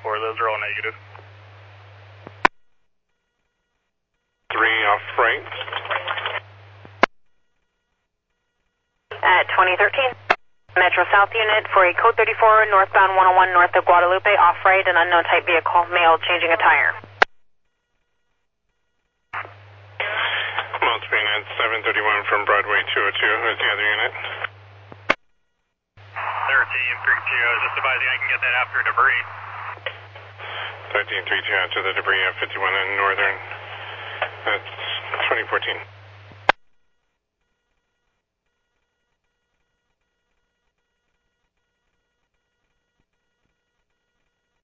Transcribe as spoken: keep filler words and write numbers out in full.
four, those are all negative. three off right. At twenty thirteen, Metro South unit for a code thirty-four, northbound one oh one north of Guadalupe, off right, an unknown type vehicle, male changing a tire. Mount Spain at seven thirty-one from Broadway two oh two, who's the other unit? thirteen three two, I was just advising I can get that after debris. thirteen three two after the debris at fifty-one and northern. That's twenty fourteen.